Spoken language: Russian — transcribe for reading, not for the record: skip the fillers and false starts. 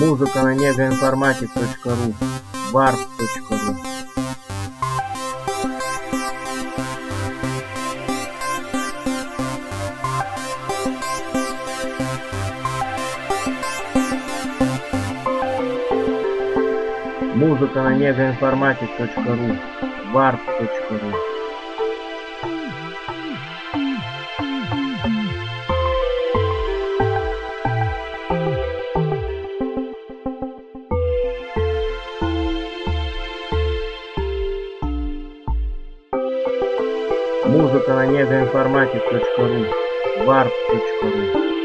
Музыка на негоинформатик.ру, warp.ru. Музыка на негоинформатик.ру, warp.ru. Музыка на негоинформатик.ру, warp.ru.